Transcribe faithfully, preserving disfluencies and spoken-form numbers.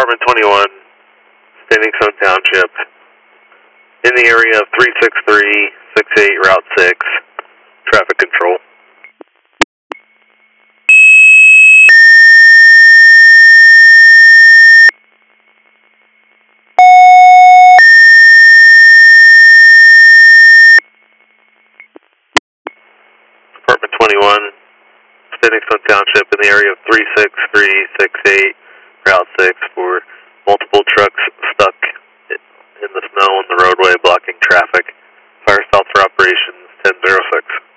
Department twenty-one, Standing Stone Township, in the area of three six three six eight Route six, traffic control. Department twenty-one, Standing Stone Township, in the area of three six three six eight Route six for multiple trucks stuck in the snow on the roadway blocking traffic. Fire stops for operations ten oh six.